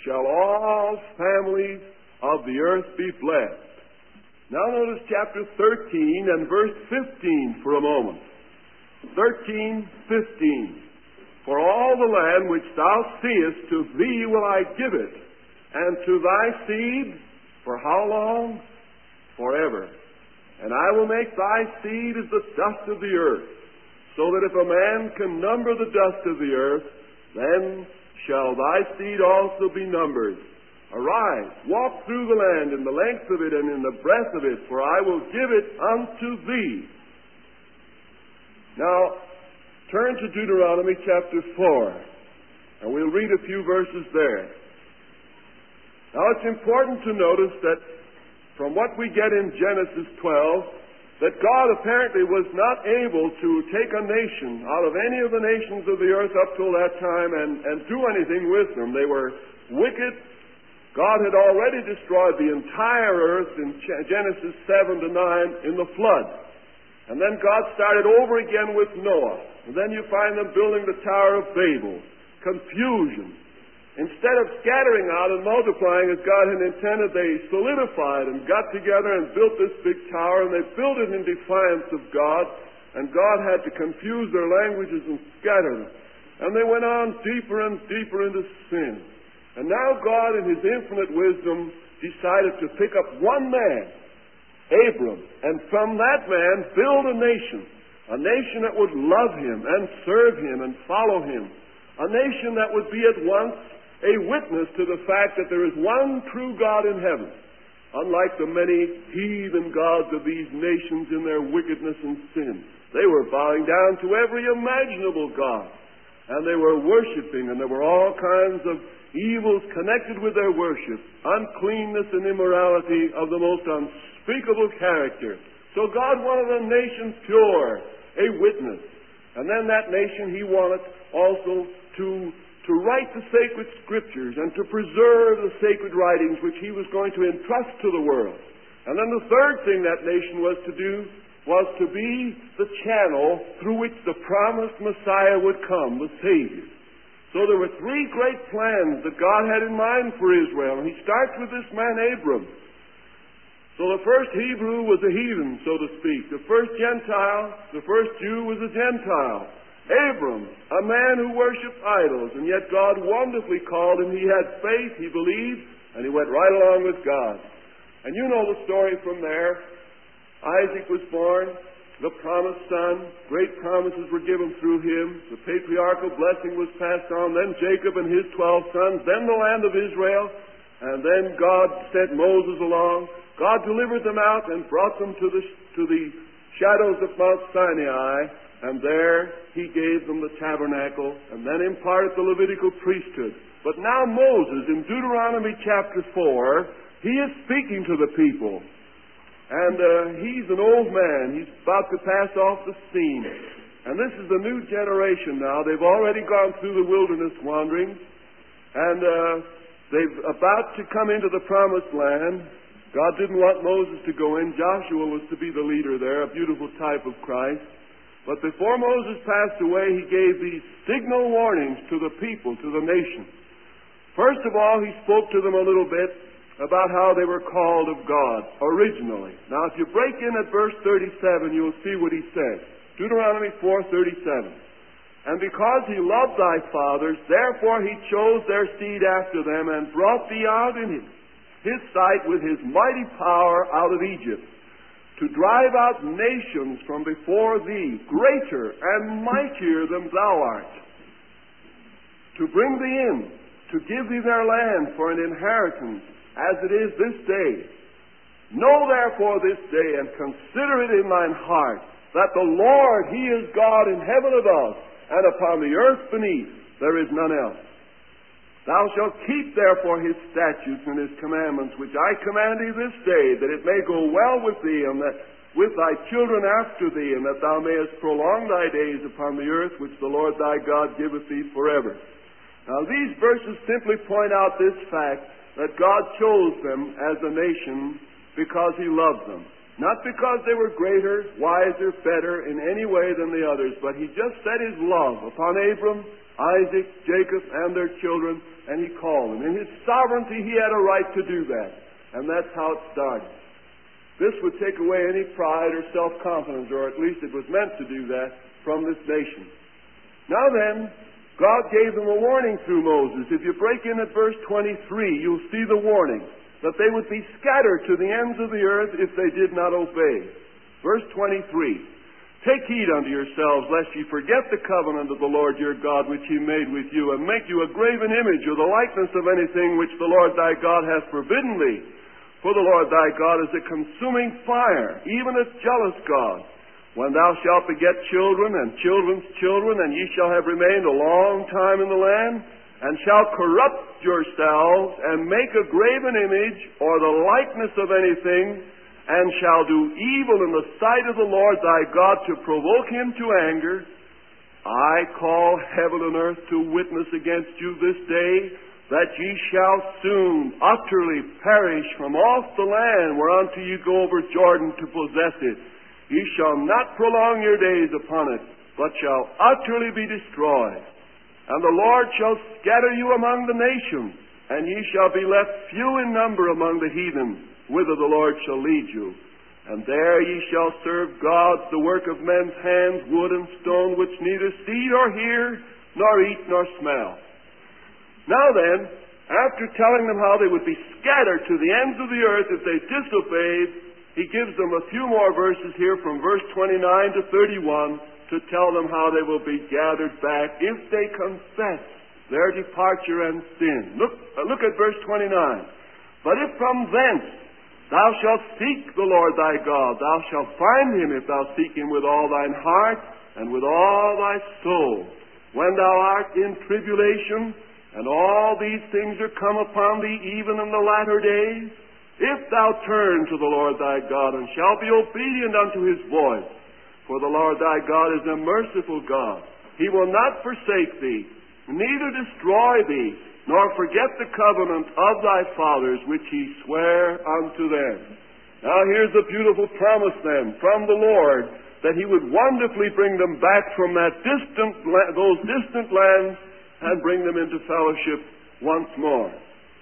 shall all families of the earth be blessed. Now notice chapter 13 and verse 15 for a moment. 13:15. For all the land which thou seest, to thee will I give it, and to thy seed, for how long? Forever. And I will make thy seed as the dust of the earth, so that if a man can number the dust of the earth, then shall thy seed also be numbered. Arise, walk through the land in the length of it and in the breadth of it, for I will give it unto thee. Now, turn to Deuteronomy chapter 4, and we'll read a few verses there. Now, it's important to notice that from what we get in Genesis 12, that God apparently was not able to take a nation out of any of the nations of the earth up till that time and do anything with them. They were wicked. God had already destroyed the entire earth in Genesis 7 to 9 in the flood. And then God started over again with Noah. And then you find them building the Tower of Babel. Confusion. Instead of scattering out and multiplying as God had intended, they solidified and got together and built this big tower, and they built it in defiance of God, and God had to confuse their languages and scatter them. And they went on deeper and deeper into sin. And now God, in His infinite wisdom, decided to pick up one man, Abram, and from that man build a nation that would love Him and serve Him and follow Him, a nation that would be at once a witness to the fact that there is one true God in heaven, unlike the many heathen gods of these nations in their wickedness and sin. They were bowing down to every imaginable god, and they were worshiping, and there were all kinds of evils connected with their worship, uncleanness and immorality of the most unspeakable character. So God wanted a nation pure, a witness. And then that nation He wanted also to write the sacred scriptures and to preserve the sacred writings which He was going to entrust to the world. And then the third thing that nation was to do was to be the channel through which the promised Messiah would come, the Savior. So there were three great plans that God had in mind for Israel, and He starts with this man Abram. So the first Hebrew was a heathen, so to speak. The first Gentile, the first Jew was a Gentile. Abram, a man who worshipped idols, and yet God wonderfully called him. He had faith, he believed, and he went right along with God. And you know the story from there. Isaac was born, the promised son. Great promises were given through him. The patriarchal blessing was passed on. Then Jacob and his 12 sons. Then the land of Israel. And then God sent Moses along. God delivered them out and brought them to the shadows of Mount Sinai. And there He gave them the tabernacle and then imparted the Levitical priesthood. But now Moses, in Deuteronomy chapter 4, he is speaking to the people. And he's an old man. He's about to pass off the scene. And this is the new generation now. They've already gone through the wilderness wanderings. And they've about to come into the promised land. God didn't want Moses to go in. Joshua was to be the leader there, a beautiful type of Christ. But before Moses passed away, he gave these signal warnings to the people, to the nation. First of all, he spoke to them a little bit about how they were called of God originally. Now, if you break in at verse 37, you'll see what he says. Deuteronomy 4:37. And because he loved thy fathers, therefore he chose their seed after them and brought thee out in his sight with his mighty power out of Egypt, to drive out nations from before thee, greater and mightier than thou art, to bring thee in, to give thee their land for an inheritance, as it is this day. Know therefore this day, and consider it in thine heart, that the Lord, He is God in heaven above, and upon the earth beneath there is none else. Thou shalt keep therefore His statutes and His commandments, which I command thee this day, that it may go well with thee, and that with thy children after thee, and that thou mayest prolong thy days upon the earth, which the Lord thy God giveth thee forever. Now these verses simply point out this fact, that God chose them as a nation because He loved them. Not because they were greater, wiser, better in any way than the others, but He just set His love upon Abram, Isaac, Jacob, and their children, and he called them. In his sovereignty, he had a right to do that. And that's how it started. This would take away any pride or self-confidence, or at least it was meant to do that, from this nation. Now then, God gave them a warning through Moses. If you break in at verse 23, you'll see the warning that they would be scattered to the ends of the earth if they did not obey. Verse 23, take heed unto yourselves, lest ye forget the covenant of the Lord your God, which he made with you, and make you a graven image or the likeness of anything which the Lord thy God hath forbidden thee. For the Lord thy God is a consuming fire, even a jealous God. When thou shalt beget children and children's children, and ye shall have remained a long time in the land, and shall corrupt yourselves, and make a graven image, or the likeness of anything, and shall do evil in the sight of the Lord thy God to provoke him to anger, I call heaven and earth to witness against you this day, that ye shall soon utterly perish from off the land whereunto ye go over Jordan to possess it. Ye shall not prolong your days upon it, but shall utterly be destroyed. And the Lord shall scatter you among the nations, and ye shall be left few in number among the heathen, whither the Lord shall lead you. And there ye shall serve gods, the work of men's hands, wood and stone, which neither see nor hear, nor eat nor smell. Now then, after telling them how they would be scattered to the ends of the earth if they disobeyed, he gives them a few more verses here from verse 29 to 31 to tell them how they will be gathered back if they confess their departure and sin. Look at verse 29. But if from thence thou shalt seek the Lord thy God, thou shalt find him if thou seek him with all thine heart and with all thy soul. When thou art in tribulation, and all these things are come upon thee even in the latter days, if thou turn to the Lord thy God, and shalt be obedient unto his voice, for the Lord thy God is a merciful God. He will not forsake thee, neither destroy thee, nor forget the covenant of thy fathers, which he sware unto them. Now here's the beautiful promise then from the Lord, that he would wonderfully bring them back from those distant lands and bring them into fellowship once more.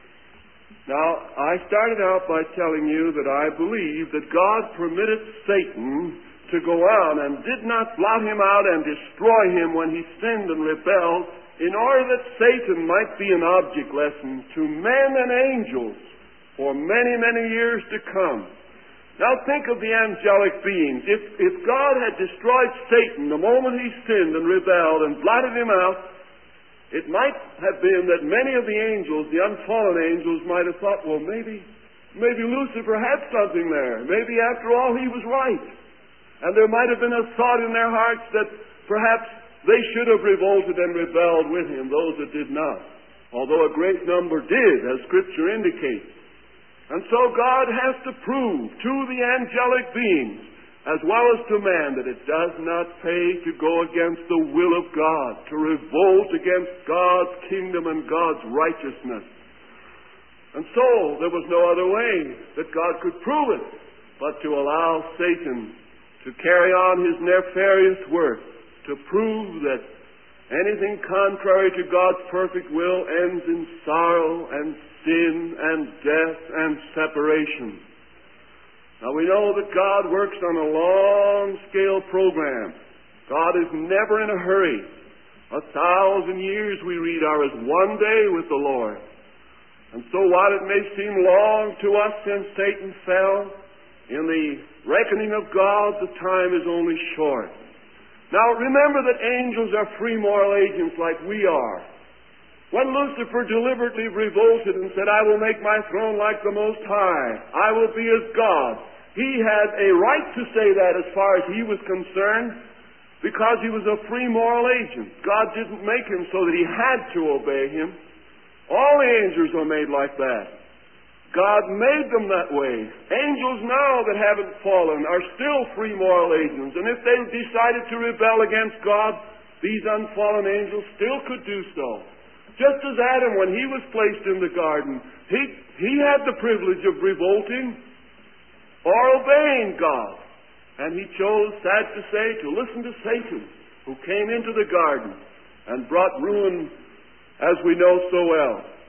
Now, I started out by telling you that I believe that God permitted Satan to go on and did not blot him out and destroy him when he sinned and rebelled, in order that Satan might be an object lesson to men and angels for many, many years to come. Now think of the angelic beings. If God had destroyed Satan the moment he sinned and rebelled and blotted him out, it might have been that many of the angels, the unfallen angels, might have thought, well, maybe Lucifer had something there. Maybe after all he was right. And there might have been a thought in their hearts that perhaps they should have revolted and rebelled with him, those that did not. Although a great number did, as Scripture indicates. And so God has to prove to the angelic beings, as well as to man, that it does not pay to go against the will of God, to revolt against God's kingdom and God's righteousness. And so there was no other way that God could prove it but to allow Satan to carry on his nefarious work, to prove that anything contrary to God's perfect will ends in sorrow and sin and death and separation. Now we know that God works on a long-scale program. God is never in a hurry. 1,000 years, we read, are as one day with the Lord. And so while it may seem long to us since Satan fell, in the reckoning of God, the time is only short. Now remember that angels are free moral agents like we are. When Lucifer deliberately revolted and said, I will make my throne like the Most High, I will be as God, he had a right to say that as far as he was concerned, because he was a free moral agent. God didn't make him so that he had to obey him. All the angels are made like that. God made them that way. Angels now that haven't fallen are still free moral agents, and if they decided to rebel against God, these unfallen angels still could do so. Just as Adam, when he was placed in the garden, he had the privilege of revolting or obeying God. And he chose, sad to say, to listen to Satan, who came into the garden and brought ruin, as we know so well.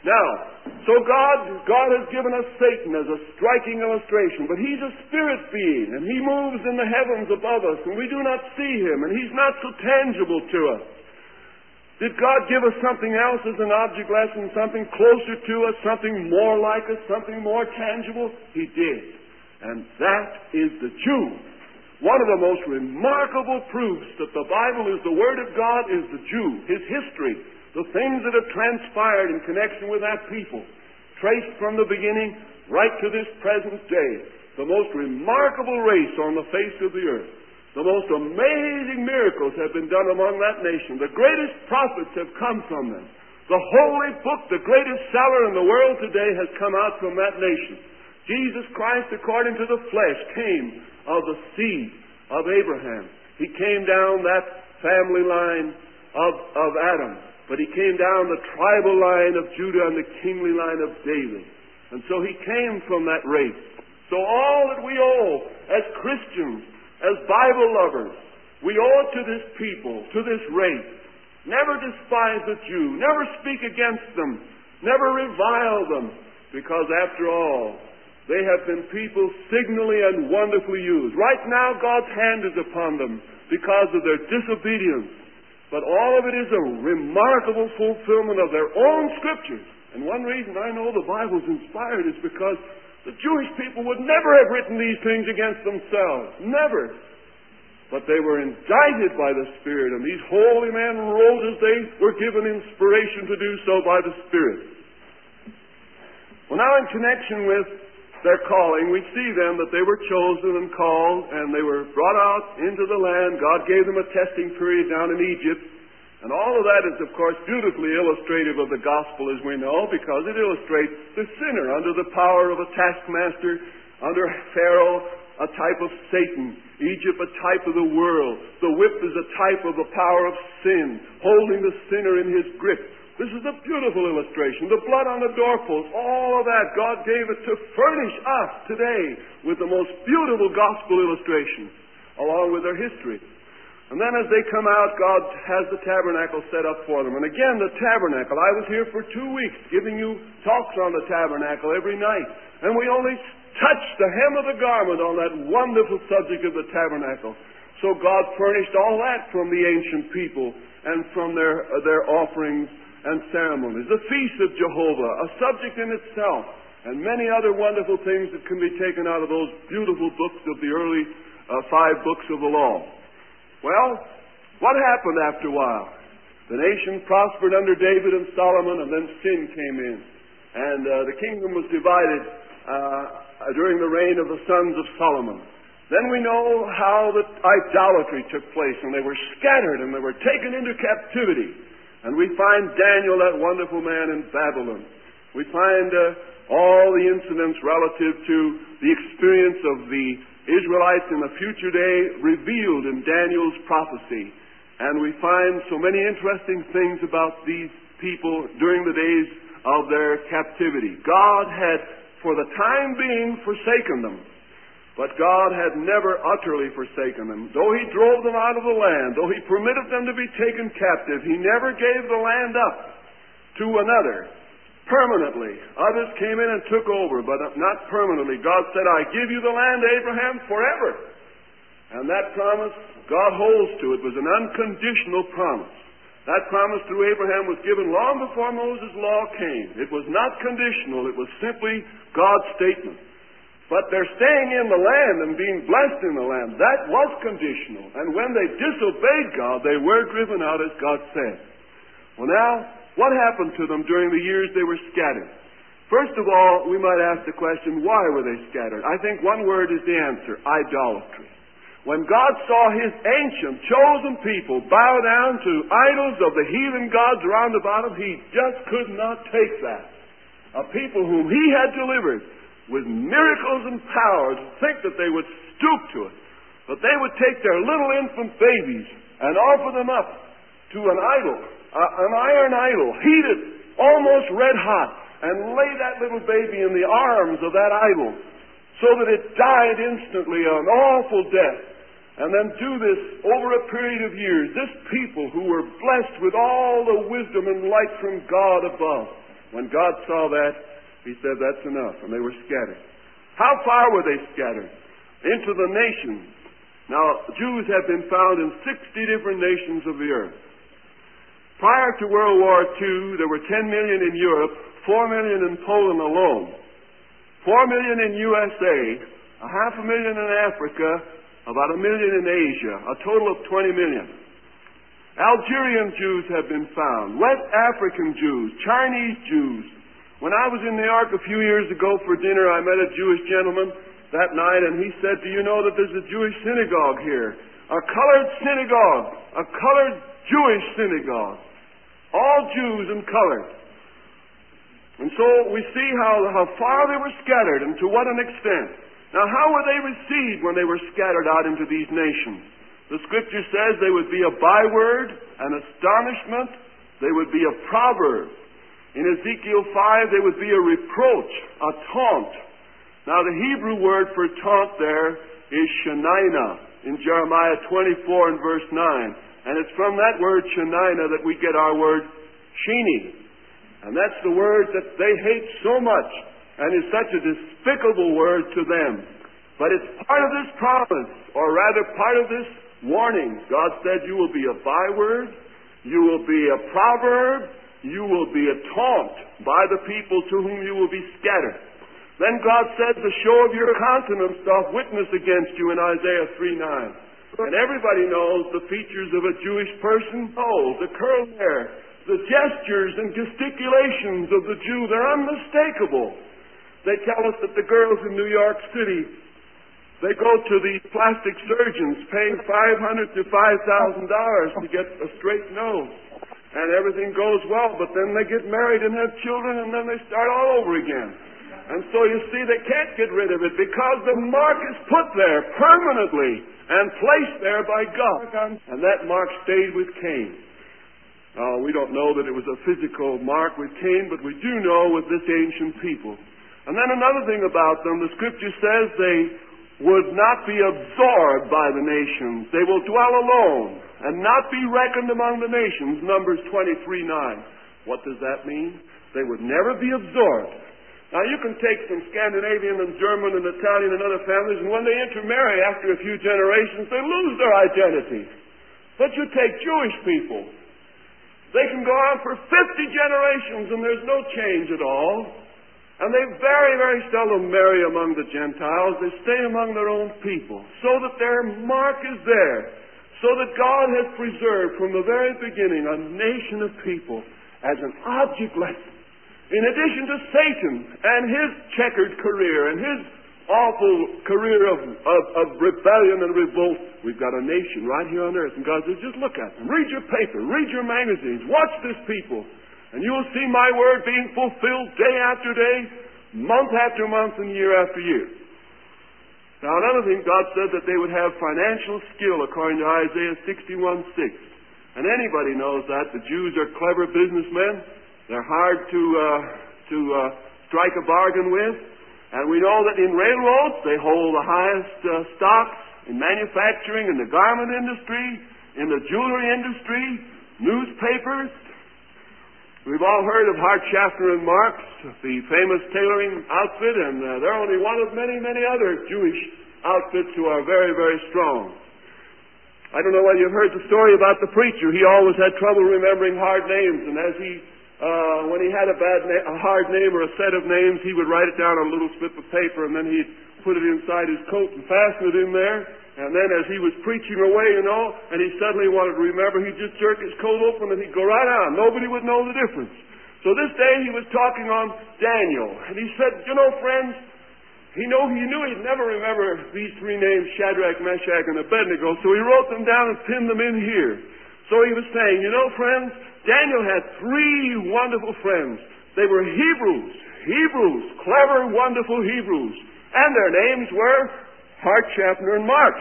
Now, so God has given us Satan as a striking illustration, but he's a spirit being, and he moves in the heavens above us, and we do not see him, and he's not so tangible to us. Did God give us something else as an object lesson, something closer to us, something more like us, something more tangible? He did. And that is the Jew. One of the most remarkable proofs that the Bible is the Word of God is the Jew, his history, the things that have transpired in connection with that people, traced from the beginning right to this present day. The most remarkable race on the face of the earth. The most amazing miracles have been done among that nation. The greatest prophets have come from them. The holy book, the greatest seller in the world today, has come out from that nation. Jesus Christ, according to the flesh, came of the seed of Abraham. He came down that family line of Adam. But he came down the tribal line of Judah and the kingly line of David. And so he came from that race. So all that we owe as Christians, as Bible lovers, we owe it to this people, to this race. Never despise the Jew. Never speak against them. Never revile them. Because after all, they have been people signally and wonderfully used. Right now, God's hand is upon them because of their disobedience. But all of it is a remarkable fulfillment of their own Scriptures. And one reason I know the Bible's inspired is because the Jewish people would never have written these things against themselves. Never. But they were indicted by the Spirit, and these holy men wrote as they were given inspiration to do so by the Spirit. Well, now in connection with their calling, we see then that they were chosen and called, and they were brought out into the land. God gave them a testing period down in Egypt. And all of that is, of course, beautifully illustrative of the gospel, as we know, because it illustrates the sinner under the power of a taskmaster, under Pharaoh, a type of Satan, Egypt, a type of the world. The whip is a type of the power of sin, holding the sinner in his grip. This is a beautiful illustration. The blood on the doorpost, all of that, God gave it to furnish us today with the most beautiful gospel illustration, along with their history. And then as they come out, God has the tabernacle set up for them. And again, the tabernacle. I was here for 2 weeks giving you talks on the tabernacle every night. And we only touched the hem of the garment on that wonderful subject of the tabernacle. So God furnished all that from the ancient people and from their offerings and ceremonies. The feast of Jehovah, a subject in itself, and many other wonderful things that can be taken out of those beautiful books of the early 5 books of the law. Well, what happened after a while? The nation prospered under David and Solomon, and then sin came in. And the kingdom was divided during the reign of the sons of Solomon. Then we know how the idolatry took place, and they were scattered, and they were taken into captivity. And we find Daniel, that wonderful man, in Babylon. We find all the incidents relative to the experience of the Israelites in the future day revealed in Daniel's prophecy. And we find so many interesting things about these people during the days of their captivity. God had, for the time being, forsaken them. But God had never utterly forsaken them. Though He drove them out of the land, though He permitted them to be taken captive, He never gave the land up to another permanently. Others came in and took over, but not permanently. God said, I give you the land, Abraham, forever. And that promise, God holds to. It was an unconditional promise. That promise through Abraham was given long before Moses' law came. It was not conditional. It was simply God's statement. But their staying in the land and being blessed in the land, that was conditional. And when they disobeyed God, they were driven out, as God said. Well, now, what happened to them during the years they were scattered? First of all, we might ask the question, why were they scattered? I think one word is the answer: idolatry. When God saw His ancient, chosen people bow down to idols of the heathen gods round about Him, He just could not take that. A people whom He had delivered with miracles and power, to think that they would stoop to it. But they would take their little infant babies and offer them up to an idol, an iron idol, heated almost red hot, and lay that little baby in the arms of that idol so that it died instantly, an awful death. And then do this over a period of years. This people who were blessed with all the wisdom and light from God above, When God saw that, He said, that's enough, and they were scattered. How far were they scattered? Into the nations. Now, Jews have been found in 60 different nations of the earth. Prior to World War II, there were 10 million in Europe, 4 million in Poland alone, 4 million in USA, 500,000 in Africa, about 1 million in Asia, a total of 20 million. Algerian Jews have been found, West African Jews, Chinese Jews. When I was in New York a few years ago for dinner, I met a Jewish gentleman that night, and he said, do you know that there's a Jewish synagogue here? A colored synagogue, a colored Jewish synagogue. All Jews and colored. And so we see how far they were scattered and to what an extent. Now, how were they received when they were scattered out into these nations? The Scripture says they would be a byword, an astonishment. They would be a proverb. In Ezekiel 5, they would be a reproach, a taunt. Now, the Hebrew word for taunt there is shenina in Jeremiah 24 and verse 9. And it's from that word shenina that we get our word sheeny. And that's the word that they hate so much and is such a despicable word to them. But it's part of this promise, or rather part of this warning. God said you will be a byword, you will be a proverb, you will be a taunt by the people to whom you will be scattered. Then God said, the show of your countenance doth witness against you in Isaiah 3:9. And everybody knows the features of a Jewish person. Oh, the curly hair, the gestures and gesticulations of the Jew, they're unmistakable. They tell us that the girls in New York City, they go to these plastic surgeons paying $500 to $5,000 to get a straight nose. And everything goes well, but then they get married and have children, and then they start all over again. And so you see, they can't get rid of it because the mark is put there permanently and placed there by God. And that mark stayed with Cain. Now, we don't know that it was a physical mark with Cain, but we do know with this ancient people. And then another thing about them, the Scripture says they would not be absorbed by the nations. They will dwell alone and not be reckoned among the nations, Numbers 23:9. What does that mean? They would never be absorbed. Now, you can take some Scandinavian and German and Italian and other families, and when they intermarry after a few generations, they lose their identity. But you take Jewish people. They can go on for 50 generations, and there's no change at all. And they very, very seldom marry among the Gentiles. They stay among their own people, so that their mark is there, so that God has preserved from the very beginning a nation of people as an object lesson. In addition to Satan and his checkered career and his awful career of rebellion and revolt, we've got a nation right here on earth. And God says, just look at them. Read your paper. Read your magazines. Watch this people. And you will see my word being fulfilled day after day, month after month, and year after year. Now, another thing, God said that they would have financial skill, according to Isaiah 61:6. And anybody knows that. The Jews are clever businessmen. They're hard to strike a bargain with. And we know that in railroads, they hold the highest stocks in manufacturing, in the garment industry, in the jewelry industry, newspapers. We've all heard of Hart, Schaffner and Marx, the famous tailoring outfit, and they're only one of many, many other Jewish outfits who are very, very strong. I don't know whether you've heard the story about the preacher. He always had trouble remembering hard names, and as when he had a hard name or a set of names, he would write it down on a little slip of paper, and then he'd put it inside his coat and fasten it in there. And then as he was preaching away, and he suddenly wanted to remember, he'd just jerk his coat open and he'd go right on. Nobody would know the difference. So this day he was talking on Daniel, and he said, friends, he knew he'd never remember these three names, Shadrach, Meshach, and Abednego, so he wrote them down and pinned them in here. So he was saying, friends, Daniel had three wonderful friends. They were Hebrews, clever, wonderful Hebrews. And their names were Hart, Schaffner, and Marx.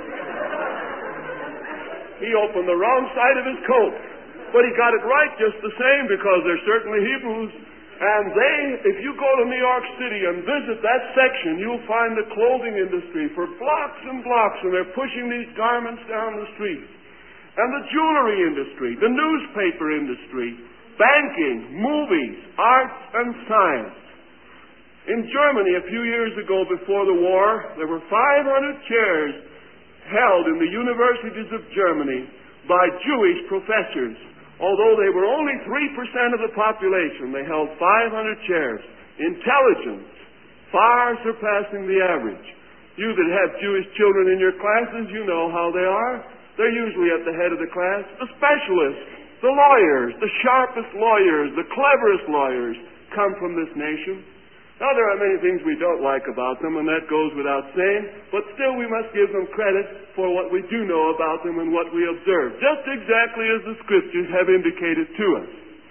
He opened the wrong side of his coat, but he got it right just the same because they're certainly Hebrews. And if you go to New York City and visit that section, you'll find the clothing industry for blocks and blocks, and they're pushing these garments down the street. And the jewelry industry, the newspaper industry, banking, movies, arts, and science. In Germany, a few years ago before the war, there were 500 chairs held in the universities of Germany by Jewish professors. Although they were only 3% of the population, they held 500 chairs. Intelligence, far surpassing the average. You that have Jewish children in your classes, you know how they are. They're usually at the head of the class. The specialists, the lawyers, the sharpest lawyers, the cleverest lawyers come from this nation. Now, there are many things we don't like about them, and that goes without saying, but still we must give them credit for what we do know about them and what we observe, just exactly as the Scriptures have indicated to us.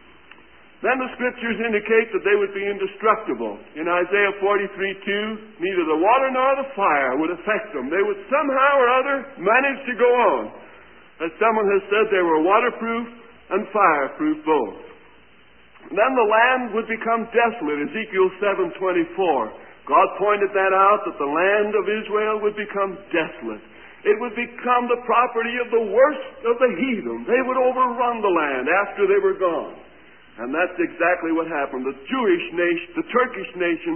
Then the Scriptures indicate that they would be indestructible. In Isaiah 43:2, neither the water nor the fire would affect them. They would somehow or other manage to go on. As someone has said, they were waterproof and fireproof both. Then the land would become desolate, Ezekiel 7:24. God pointed that out, that the land of Israel would become desolate. It would become the property of the worst of the heathen. They would overrun the land after they were gone. And that's exactly what happened. The Jewish nation, the Turkish nation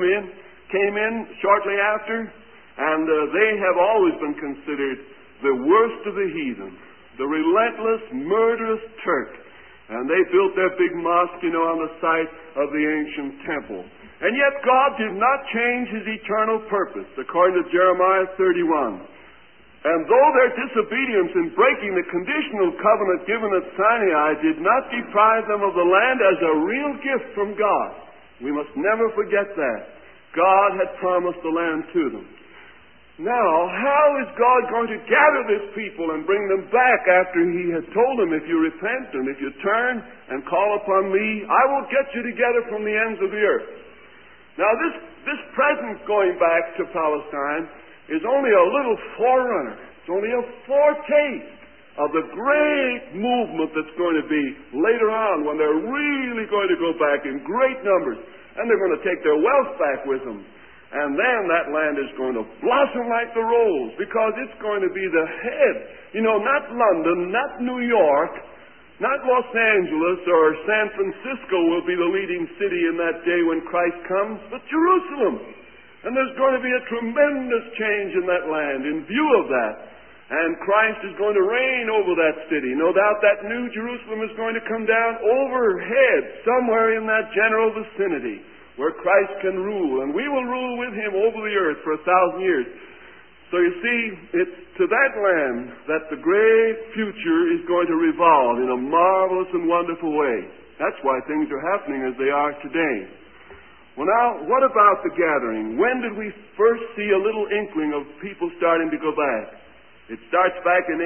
came in shortly after, and they have always been considered the worst of the heathen, the relentless, murderous Turk. And they built their big mosque, on the site of the ancient temple. And yet God did not change His eternal purpose, according to Jeremiah 31. And though their disobedience in breaking the conditional covenant given at Sinai did not deprive them of the land as a real gift from God, we must never forget that. God had promised the land to them. Now, how is God going to gather this people and bring them back after He had told them, if you repent and if you turn and call upon me, I will get you together from the ends of the earth? Now, this present going back to Palestine is only a little forerunner. It's only a foretaste of the great movement that's going to be later on when they're really going to go back in great numbers. And they're going to take their wealth back with them. And then that land is going to blossom like the rose, because it's going to be the head. Not London, not New York, not Los Angeles or San Francisco will be the leading city in that day when Christ comes, but Jerusalem. And there's going to be a tremendous change in that land in view of that. And Christ is going to reign over that city. No doubt that new Jerusalem is going to come down overhead, somewhere in that general vicinity, where Christ can rule, and we will rule with Him over the earth for 1,000 years. So you see, it's to that land that the great future is going to revolve in a marvelous and wonderful way. That's why things are happening as they are today. Well, now, what about the gathering? When did we first see a little inkling of people starting to go back? It starts back in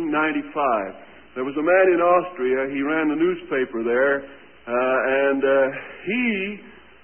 1895. There was a man in Austria. He ran the newspaper there, and he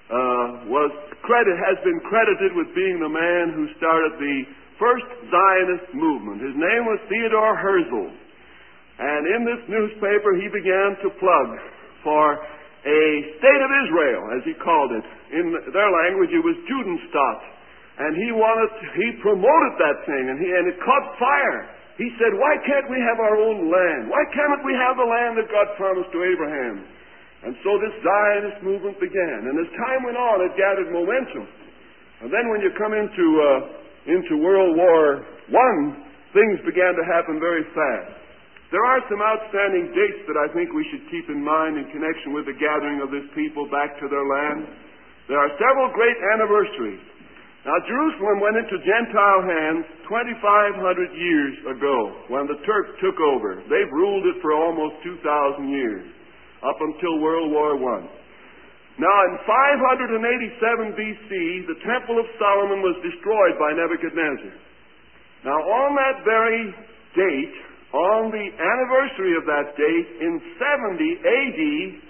has been credited with being the man who started the first Zionist movement. His name was Theodor Herzl. And in this newspaper he began to plug for a state of Israel, as he called it. In their language it was Judenstaat. And he promoted that thing, and it caught fire. He said, why can't we have our own land? Why can't we have the land that God promised to Abraham? And so this Zionist movement began. And as time went on, it gathered momentum. And then when you come into World War I, things began to happen very fast. There are some outstanding dates that I think we should keep in mind in connection with the gathering of this people back to their land. There are several great anniversaries. Now, Jerusalem went into Gentile hands 2,500 years ago when the Turks took over. They've ruled it for almost 2,000 years, up until World War I. Now, in 587 B.C., the Temple of Solomon was destroyed by Nebuchadnezzar. Now, on that very date, on the anniversary of that date, in 70 A.D.,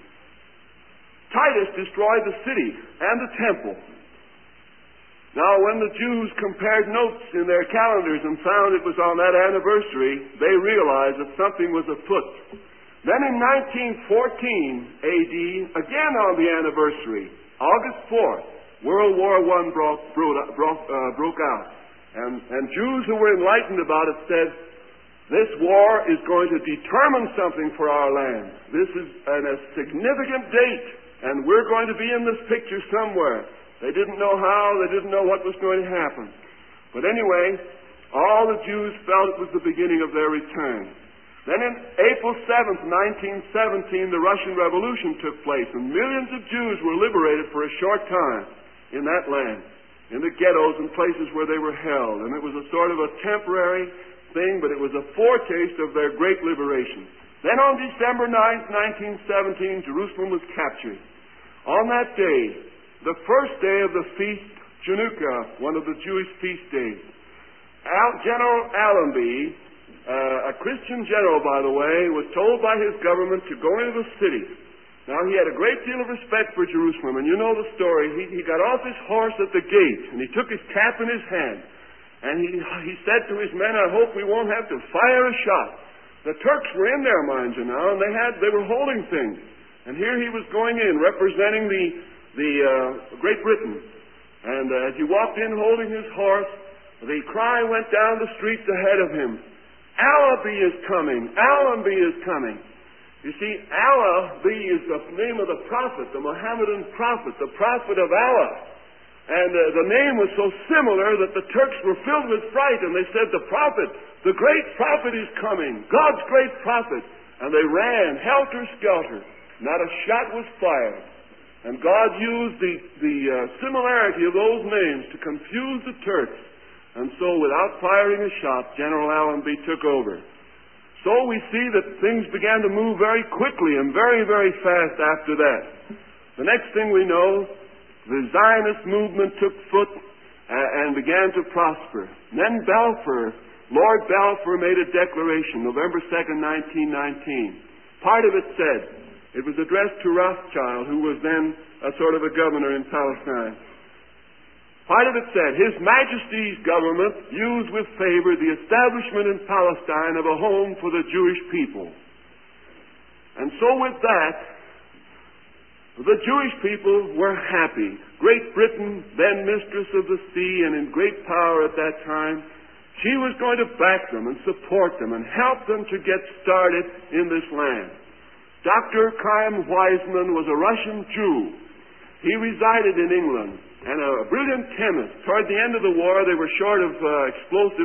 Titus destroyed the city and the temple. Now, when the Jews compared notes in their calendars and found it was on that anniversary, they realized that something was afoot. Then in 1914 A.D., again on the anniversary, August 4th, World War I broke out. And Jews who were enlightened about it said, This war is going to determine something for our land. This is a significant date, and we're going to be in this picture somewhere. They didn't know how, they didn't know what was going to happen. But anyway, all the Jews felt it was the beginning of their return. Then in April 7th, 1917, the Russian Revolution took place, and millions of Jews were liberated for a short time in that land, in the ghettos and places where they were held. And it was a sort of a temporary thing, but it was a foretaste of their great liberation. Then on December 9th, 1917, Jerusalem was captured. On that day, the first day of the feast, Chanukah, one of the Jewish feast days, General Allenby, a Christian general, by the way, was told by his government to go into the city. Now, he had a great deal of respect for Jerusalem, and you know the story. He got off his horse at the gate, and he took his cap in his hand, and he said to his men, "I hope we won't have to fire a shot." The Turks were in there, mind you now, and they were holding things. And here he was going in, representing the Great Britain. And as he walked in holding his horse, the cry went down the streets ahead of him, "Allenby is coming! Allenby is coming!" You see, Allenby is the name of the prophet, the Mohammedan prophet, the prophet of Allah. And the name was so similar that the Turks were filled with fright, and they said, "The prophet, the great prophet is coming, God's great prophet." And they ran helter-skelter. Not a shot was fired. And God used the similarity of those names to confuse the Turks. And so, without firing a shot, General Allenby took over. So we see that things began to move very quickly and very, very fast after that. The next thing we know, the Zionist movement took foot and began to prosper. And then Lord Balfour made a declaration, November 2nd, 1919. Part of it said, it was addressed to Rothschild, who was then a sort of a governor in Palestine. Part of it said, His Majesty's government used with favor the establishment in Palestine of a home for the Jewish people. And so with that, the Jewish people were happy. Great Britain, then mistress of the sea and in great power at that time, she was going to back them and support them and help them to get started in this land. Dr. Chaim Weizmann was a Russian Jew. He resided in England and a brilliant chemist. Toward the end of the war, they were short of explosive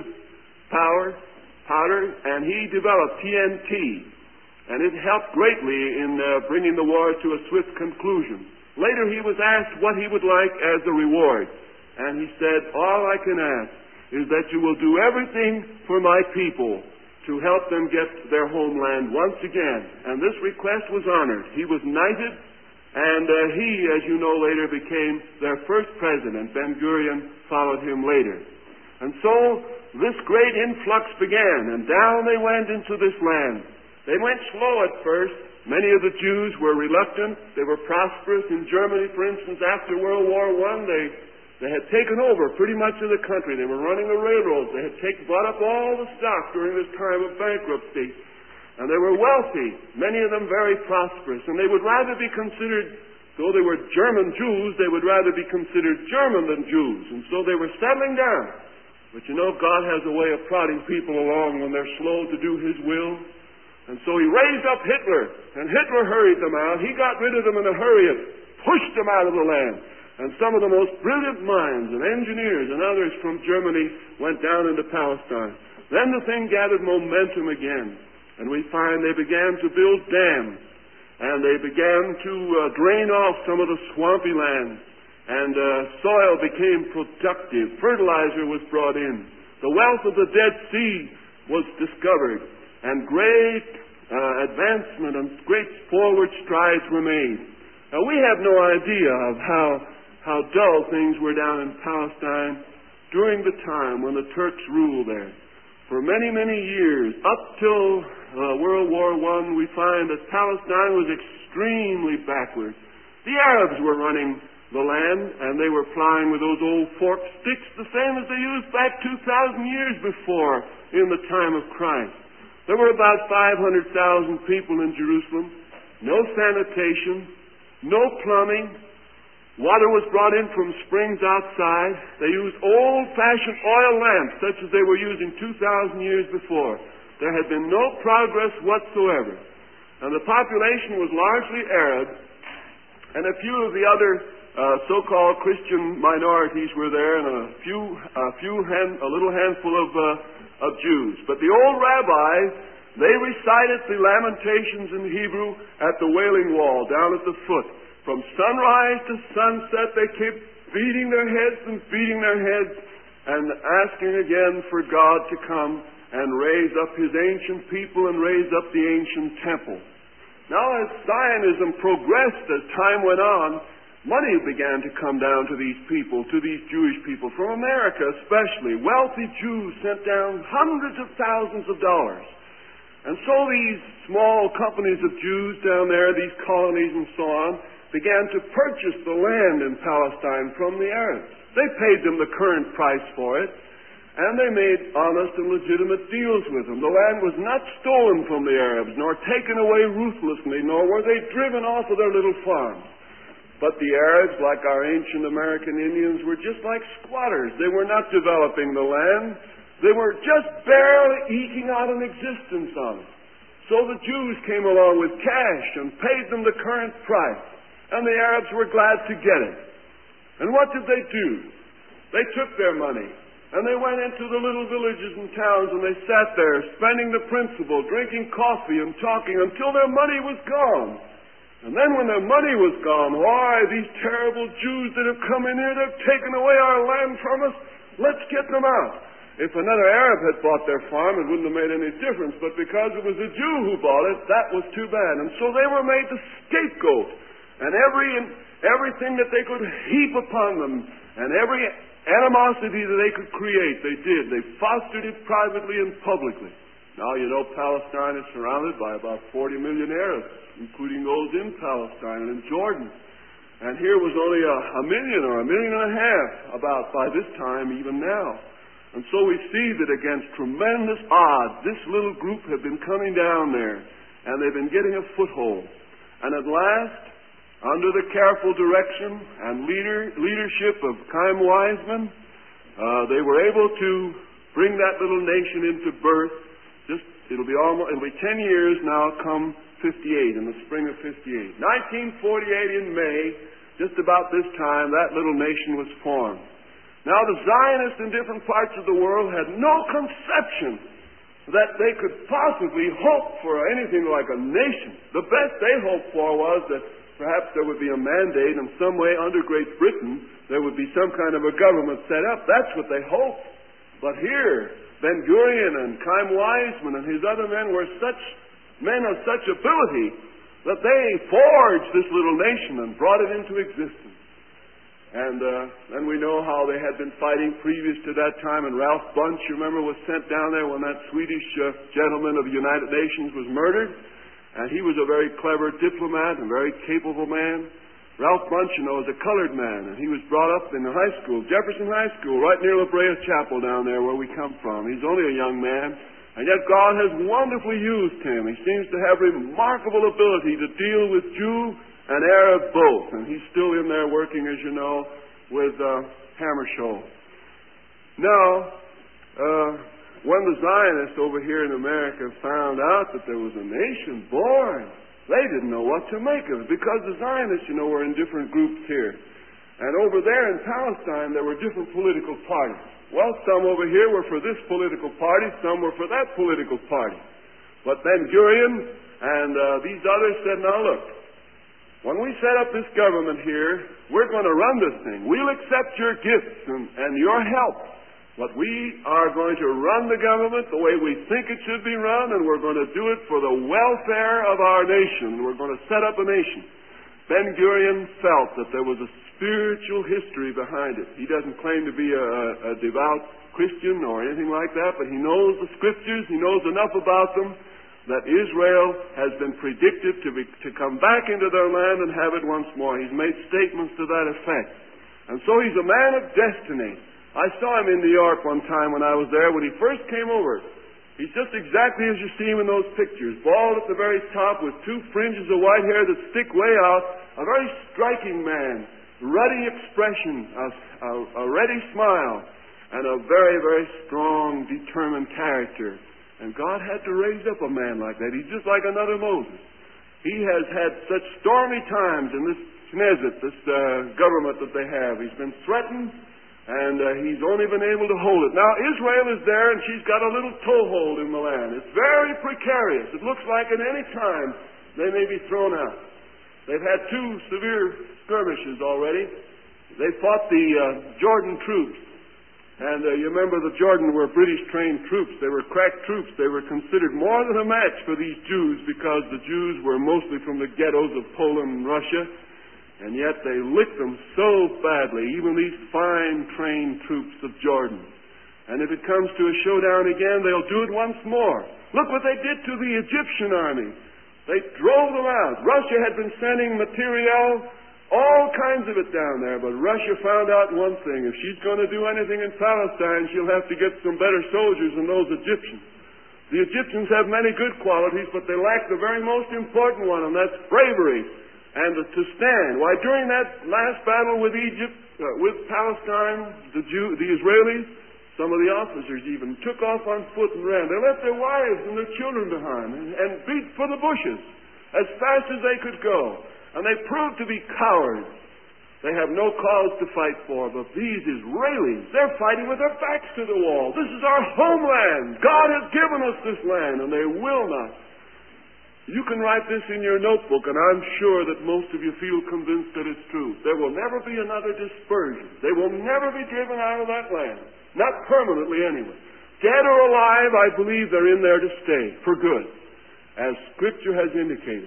powder, and he developed TNT. And it helped greatly in bringing the war to a swift conclusion. Later he was asked what he would like as a reward. And he said, "All I can ask is that you will do everything for my people to help them get their homeland once again." And this request was honored. He was knighted, and he, as you know later, became their first president. Ben-Gurion followed him later. And so this great influx began, and down they went into this land. They went slow at first. Many of the Jews were reluctant. They were prosperous. In Germany, for instance, after World War I, they had taken over pretty much of the country. They were running the railroads. They had bought up all the stock during this time of bankruptcy. And they were wealthy, many of them very prosperous. And they would rather be considered, though they were German Jews, they would rather be considered German than Jews. And so they were settling down. But you know, God has a way of prodding people along when they're slow to do His will. And so He raised up Hitler, and Hitler hurried them out. He got rid of them in a hurry and pushed them out of the land. And some of the most brilliant minds and engineers and others from Germany went down into Palestine. Then the thing gathered momentum again. And we find they began to build dams. And they began to drain off some of the swampy land. And soil became productive. Fertilizer was brought in. The wealth of the Dead Sea was discovered. And great advancement and great forward strides were made. Now we have no idea of how dull things were down in Palestine during the time when the Turks ruled there. For many, many years, up till World War I, we find that Palestine was extremely backward. The Arabs were running the land, and they were plying with those old forked sticks, the same as they used back 2,000 years before in the time of Christ. There were about 500,000 people in Jerusalem, no sanitation, no plumbing. Water was brought in from springs outside. They used old-fashioned oil lamps, such as they were using 2,000 years before. There had been no progress whatsoever. And the population was largely Arab, and a few of the other so-called Christian minorities were there, and a little handful of Jews. But the old rabbis, they recited the Lamentations in Hebrew at the Wailing Wall, down at the foot. From sunrise to sunset, they kept beating their heads and asking again for God to come and raise up His ancient people and raise up the ancient temple. Now, as Zionism progressed, as time went on, money began to come down to these people, to these Jewish people, from America especially. Wealthy Jews sent down hundreds of thousands of dollars. And so these small companies of Jews down there, these colonies and so on, began to purchase the land in Palestine from the Arabs. They paid them the current price for it, and they made honest and legitimate deals with them. The land was not stolen from the Arabs, nor taken away ruthlessly, nor were they driven off of their little farms. But the Arabs, like our ancient American Indians, were just like squatters. They were not developing the land. They were just barely eking out an existence on it. So the Jews came along with cash and paid them the current price, and the Arabs were glad to get it. And what did they do? They took their money, and they went into the little villages and towns, and they sat there, spending the principal, drinking coffee and talking until their money was gone. And then when their money was gone, why, these terrible Jews that have come in here, they've taken away our land from us. Let's get them out. If another Arab had bought their farm, it wouldn't have made any difference. But because it was a Jew who bought it, that was too bad. And so they were made the scapegoat. And everything that they could heap upon them, and every animosity that they could create, they did. They fostered it privately and publicly. Now, you know, Palestine is surrounded by about 40 million Arabs, including those in Palestine and in Jordan. And here was only a million or a million and a half, about by this time, even now. And so we see that against tremendous odds, this little group had been coming down there, and they've been getting a foothold. And at last, under the careful direction and leadership of Chaim Weizmann, they were able to bring that little nation into birth. It'll be 10 years now, come 58, in the spring of 58. 1948 in May, just about this time, that little nation was formed. Now, the Zionists in different parts of the world had no conception that they could possibly hope for anything like a nation. The best they hoped for was that perhaps there would be a mandate in some way under Great Britain, there would be some kind of a government set up. That's what they hoped. But here, Ben-Gurion and Chaim Weizmann and his other men were such men of such ability that they forged this little nation and brought it into existence. And then we know how they had been fighting previous to that time. And Ralph Bunche, you remember, was sent down there when that Swedish gentleman of the United Nations was murdered. And he was a very clever diplomat and very capable man. Ralph Bunche, you know, was a colored man, and he was brought up in the high school, Jefferson High School, right near La Brea Chapel down there where we come from. He's only a young man, and yet God has wonderfully used him. He seems to have remarkable ability to deal with Jew and Arab both, and he's still in there working, as you know, with Hammarskjöld. Now, when the Zionists over here in America found out that there was a nation born, they didn't know what to make of it, because the Zionists, you know, were in different groups here. And over there in Palestine, there were different political parties. Well, some over here were for this political party, some were for that political party. But Ben-Gurion and these others said, now look, when we set up this government here, we're going to run this thing. We'll accept your gifts and your help. But we are going to run the government the way we think it should be run, and we're going to do it for the welfare of our nation. We're going to set up a nation. Ben-Gurion felt that there was a spiritual history behind it. He doesn't claim to be a devout Christian or anything like that, but he knows the Scriptures. He knows enough about them that Israel has been predicted to come back into their land and have it once more. He's made statements to that effect. And so he's a man of destiny. I saw him in New York one time when I was there. When he first came over, he's just exactly as you see him in those pictures. Bald at the very top with two fringes of white hair that stick way out. A very striking man. Ruddy expression, a ready smile, and a very, very strong, determined character. And God had to raise up a man like that. He's just like another Moses. He has had such stormy times in this Knesset, this government that they have. He's been threatened, and he's only been able to hold it. Now, Israel is there, and she's got a little toehold in the land. It's very precarious. It looks like at any time they may be thrown out. They've had 2 severe skirmishes already. They fought the Jordan troops. And you remember the Jordan were British-trained troops. They were crack troops. They were considered more than a match for these Jews because the Jews were mostly from the ghettos of Poland and Russia. And yet they licked them so badly, even these fine trained troops of Jordan. And if it comes to a showdown again, they'll do it once more. Look what they did to the Egyptian army. They drove them out. Russia had been sending material, all kinds of it down there, but Russia found out one thing. If she's going to do anything in Palestine, she'll have to get some better soldiers than those Egyptians. The Egyptians have many good qualities, but they lack the very most important one, and that's bravery and to stand. Why, during that last battle with Palestine, the Israelis, some of the officers even took off on foot and ran. They left their wives and their children behind and beat for the bushes as fast as they could go. And they proved to be cowards. They have no cause to fight for. But these Israelis, they're fighting with their backs to the wall. This is our homeland. God has given us this land, and they will not. You can write this in your notebook, and I'm sure that most of you feel convinced that it's true. There will never be another dispersion. They will never be driven out of that land. Not permanently, anyway. Dead or alive, I believe they're in there to stay, for good, as Scripture has indicated.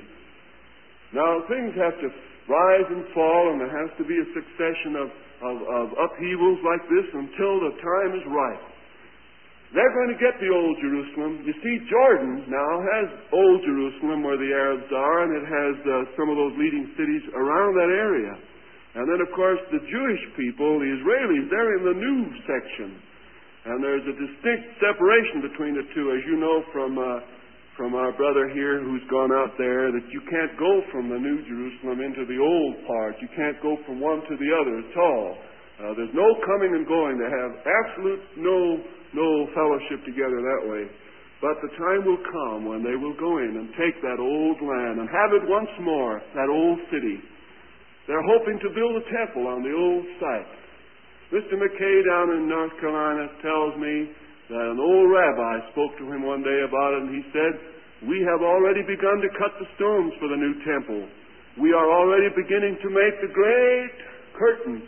Now, things have to rise and fall, and there has to be a succession of upheavals like this until the time is right. They're going to get the Old Jerusalem. You see, Jordan now has Old Jerusalem where the Arabs are, and it has some of those leading cities around that area. And then, of course, the Jewish people, the Israelis, they're in the new section. And there's a distinct separation between the two, as you know from our brother here who's gone out there, that you can't go from the New Jerusalem into the old part. You can't go from one to the other at all. There's no coming and going. They have absolute no fellowship together that way. But the time will come when they will go in and take that old land and have it once more, that old city. They're hoping to build a temple on the old site. Mr. McKay down in North Carolina tells me that an old rabbi spoke to him one day about it, and he said, "We have already begun to cut the stones for the new temple. We are already beginning to make the great curtain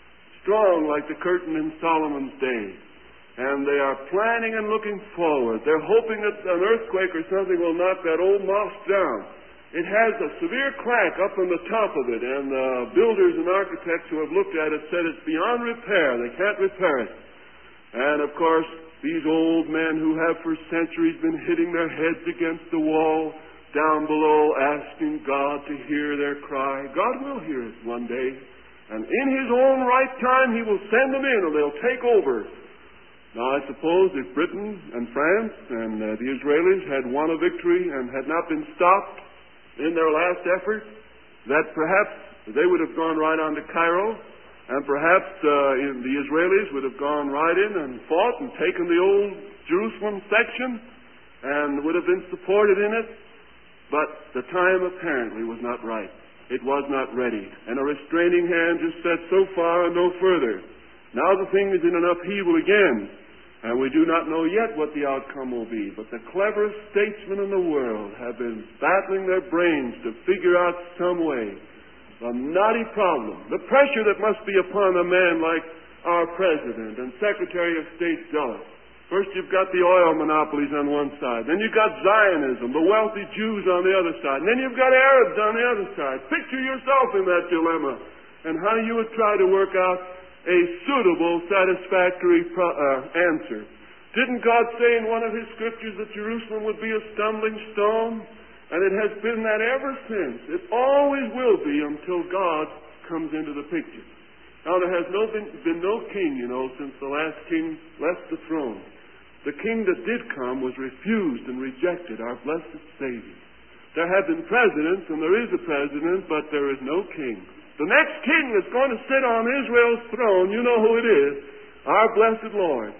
strong like the curtain in Solomon's day. And they are planning and looking forward. They're hoping that an earthquake or something will knock that old mosque down. It has a severe crack up on the top of it, and builders and architects who have looked at it said it's beyond repair. They can't repair it. And, of course, these old men who have for centuries been hitting their heads against the wall down below, asking God to hear their cry. God will hear it one day. And in His own right time, He will send them in, and they'll take over. Now, I suppose if Britain and France and the Israelis had won a victory and had not been stopped in their last effort, that perhaps they would have gone right on to Cairo, and perhaps the Israelis would have gone right in and fought and taken the old Jerusalem section and would have been supported in it. But the time apparently was not right. It was not ready. And a restraining hand just said so far and no further. Now the thing is in an upheaval again. And we do not know yet what the outcome will be. But the cleverest statesmen in the world have been battling their brains to figure out some way. The knotty problem, the pressure that must be upon a man like our President and Secretary of State Dulles. First you've got the oil monopolies on one side. Then you've got Zionism, the wealthy Jews on the other side. And then you've got Arabs on the other side. Picture yourself in that dilemma and how you would try to work out a suitable, satisfactory answer. Didn't God say in one of His scriptures that Jerusalem would be a stumbling stone? And it has been that ever since. It always will be until God comes into the picture. Now, there has been no king, since the last king left the throne. The king that did come was refused and rejected, our blessed Savior. There have been presidents, and there is a president, but there is no king. The next king that's going to sit on Israel's throne, you know who it is, our blessed Lord.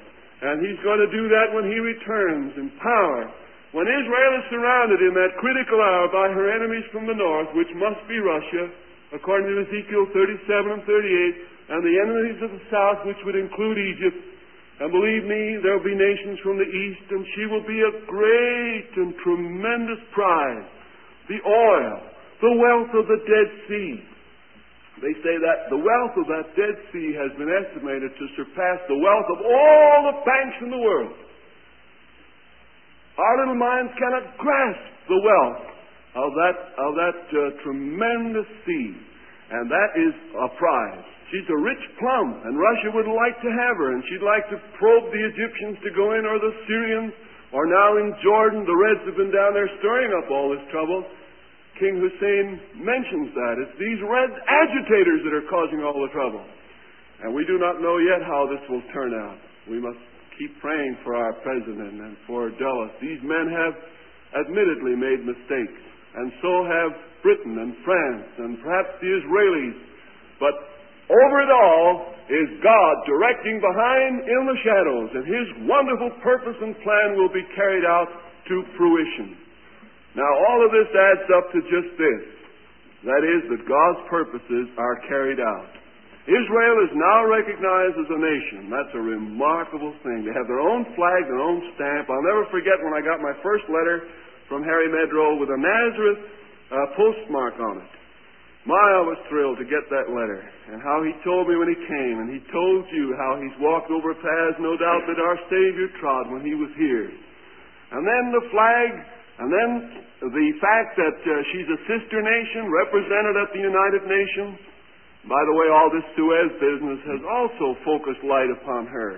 And He's going to do that when He returns in power. When Israel is surrounded in that critical hour by her enemies from the north, which must be Russia, according to Ezekiel 37 and 38, and the enemies of the south, which would include Egypt, and believe me, there will be nations from the east, and she will be a great and tremendous prize. The oil, the wealth of the Dead Sea. They say that the wealth of that Dead Sea has been estimated to surpass the wealth of all the banks in the world. Our little minds cannot grasp the wealth of that tremendous sea, and that is a prize. She's a rich plum, and Russia would like to have her, and she'd like to probe the Egyptians to go in, or the Syrians, or now in Jordan, the Reds have been down there stirring up all this trouble. King Hussein mentions that. It's these red agitators that are causing all the trouble. And we do not know yet how this will turn out. We must keep praying for our president and for Dulles. These men have admittedly made mistakes, and so have Britain and France and perhaps the Israelis. But over it all is God directing behind in the shadows, and His wonderful purpose and plan will be carried out to fruition. Now, all of this adds up to just this. That is, that God's purposes are carried out. Israel is now recognized as a nation. That's a remarkable thing. They have their own flag, their own stamp. I'll never forget when I got my first letter from Harry Medroll with a Nazareth postmark on it. I was thrilled to get that letter, and how he told me when he came, and he told you how he's walked over paths, no doubt, that our Savior trod when He was here. And then the flag, and then the fact that she's a sister nation represented at the United Nations. By the way, all this Suez business has also focused light upon her.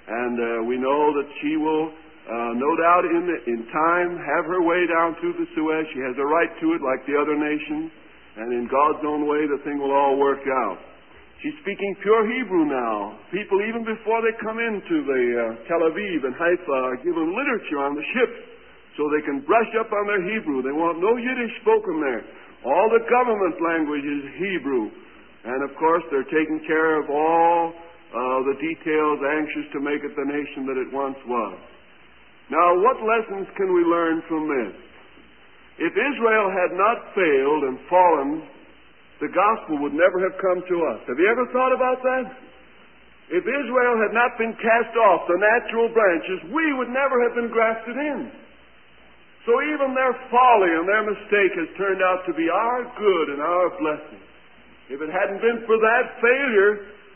And we know that she will, no doubt, in time, have her way down through the Suez. She has a right to it like the other nations. And in God's own way, the thing will all work out. She's speaking pure Hebrew now. People, even before they come into the Tel Aviv and Haifa, are given literature on the ships so they can brush up on their Hebrew. They want no Yiddish spoken there. All the government language is Hebrew. And, of course, they're taking care of all the details, anxious to make it the nation that it once was. Now, what lessons can we learn from this? If Israel had not failed and fallen, the gospel would never have come to us. Have you ever thought about that? If Israel had not been cast off the natural branches, we would never have been grafted in. So even their folly and their mistake has turned out to be our good and our blessing. If it hadn't been for that failure,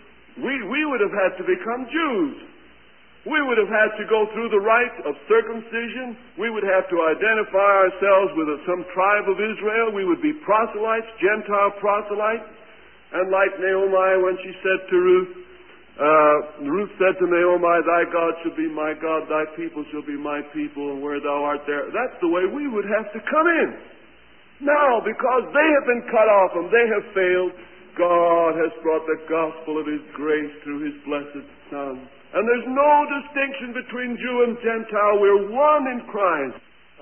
we would have had to become Jews. We would have had to go through the rite of circumcision. We would have to identify ourselves with some tribe of Israel. We would be proselytes, Gentile proselytes. And like Naomi, when she said to Ruth, Ruth said to Naomi, "Thy God shall be my God, thy people shall be my people, and where thou art there." That's the way we would have to come in. Now, because they have been cut off and they have failed, God has brought the gospel of His grace through His blessed Son. And there's no distinction between Jew and Gentile. We're one in Christ.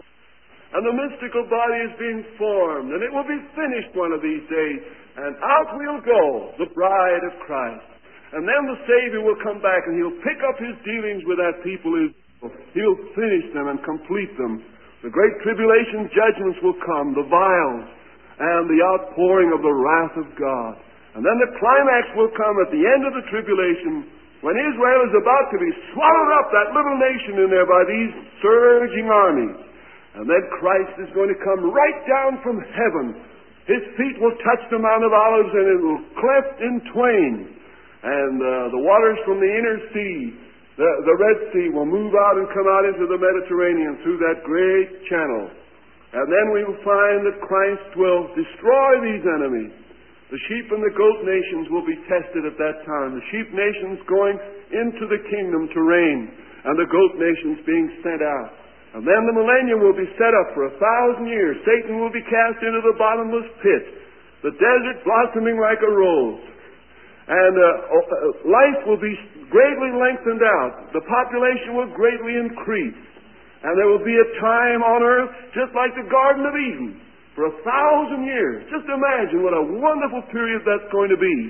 And the mystical body is being formed, and it will be finished one of these days. And out we'll go, the bride of Christ. And then the Savior will come back, and He'll pick up His dealings with that people. He'll finish them and complete them. The great tribulation judgments will come, the vials, and the outpouring of the wrath of God. And then the climax will come at the end of the tribulation, when Israel is about to be swallowed up, that little nation in there, by these surging armies. And then Christ is going to come right down from heaven. His feet will touch the Mount of Olives, and it will cleft in twain. And the waters from the inner sea, the Red Sea, will move out and come out into the Mediterranean through that great channel. And then we will find that Christ will destroy these enemies. The sheep and the goat nations will be tested at that time. The sheep nations going into the kingdom to reign, and the goat nations being sent out. And then the millennium will be set up for 1,000 years. Satan will be cast into the bottomless pit. The desert blossoming like a rose. And life will be greatly lengthened out. The population will greatly increase. And there will be a time on earth just like the Garden of Eden. For 1,000 years. Just imagine what a wonderful period that's going to be.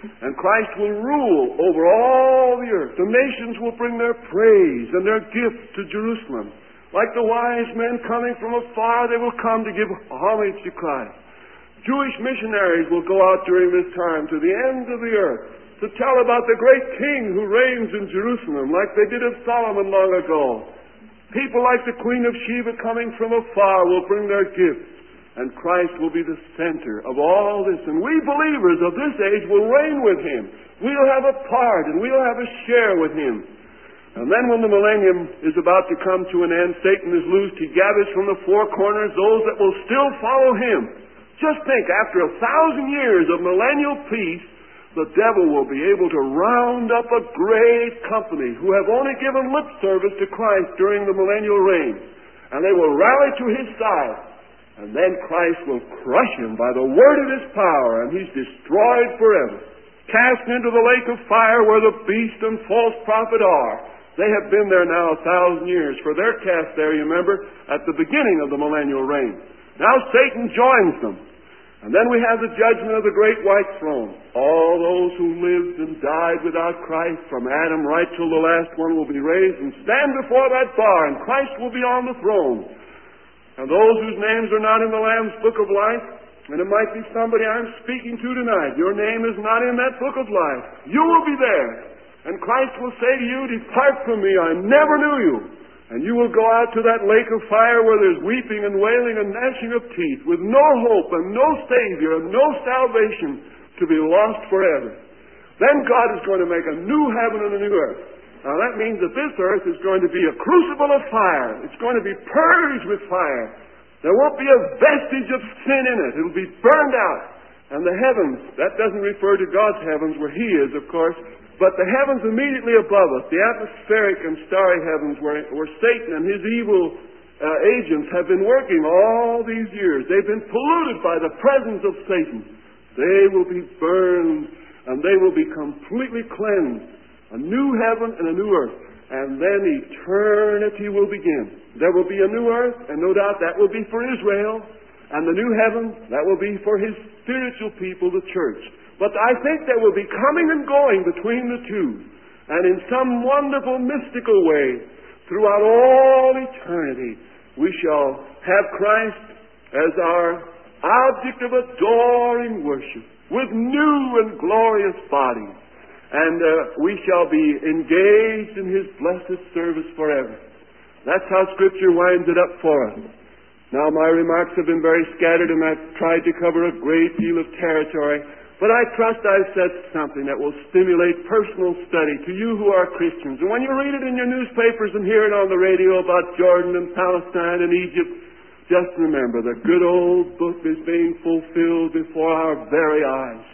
And Christ will rule over all the earth. The nations will bring their praise and their gifts to Jerusalem. Like the wise men coming from afar, they will come to give homage to Christ. Jewish missionaries will go out during this time to the ends of the earth to tell about the great King who reigns in Jerusalem, like they did of Solomon long ago. People like the Queen of Sheba coming from afar will bring their gifts, and Christ will be the center of all this. And we believers of this age will reign with Him. We'll have a part, and we'll have a share with Him. And then when the millennium is about to come to an end, Satan is loosed. He gathers from the four corners those that will still follow him. Just think, after 1,000 years of millennial peace, the devil will be able to round up a great company who have only given lip service to Christ during the millennial reign. And they will rally to his side. And then Christ will crush him by the word of his power, and he's destroyed forever. Cast into the lake of fire where the beast and false prophet are. They have been there now 1,000 years, for they're cast there, you remember, at the beginning of the millennial reign. Now Satan joins them. And then we have the judgment of the great white throne. All those who lived and died without Christ, from Adam right till the last one, will be raised and stand before that bar, and Christ will be on the throne. And those whose names are not in the Lamb's book of life, and it might be somebody I'm speaking to tonight, your name is not in that book of life. You will be there. And Christ will say to you, depart from me, I never knew you. And you will go out to that lake of fire where there's weeping and wailing and gnashing of teeth, with no hope and no Savior and no salvation, to be lost forever. Then God is going to make a new heaven and a new earth. Now that means that this earth is going to be a crucible of fire. It's going to be purged with fire. There won't be a vestige of sin in it. It'll be burned out. And the heavens, that doesn't refer to God's heavens where He is, of course, but the heavens immediately above us, the atmospheric and starry heavens where Satan and his evil agents have been working all these years. They've been polluted by the presence of Satan. They will be burned, and they will be completely cleansed. A new heaven and a new earth. And then eternity will begin. There will be a new earth, and no doubt that will be for Israel. And the new heaven, that will be for His spiritual people, the church. But I think there will be coming and going between the two. And in some wonderful, mystical way, throughout all eternity, we shall have Christ as our object of adoring worship, with new and glorious bodies. And we shall be engaged in His blessed service forever. That's how Scripture winds it up for us. Now, my remarks have been very scattered, and I've tried to cover a great deal of territory. But I trust I've said something that will stimulate personal study to you who are Christians. And when you read it in your newspapers and hear it on the radio about Jordan and Palestine and Egypt, just remember the good old book is being fulfilled before our very eyes.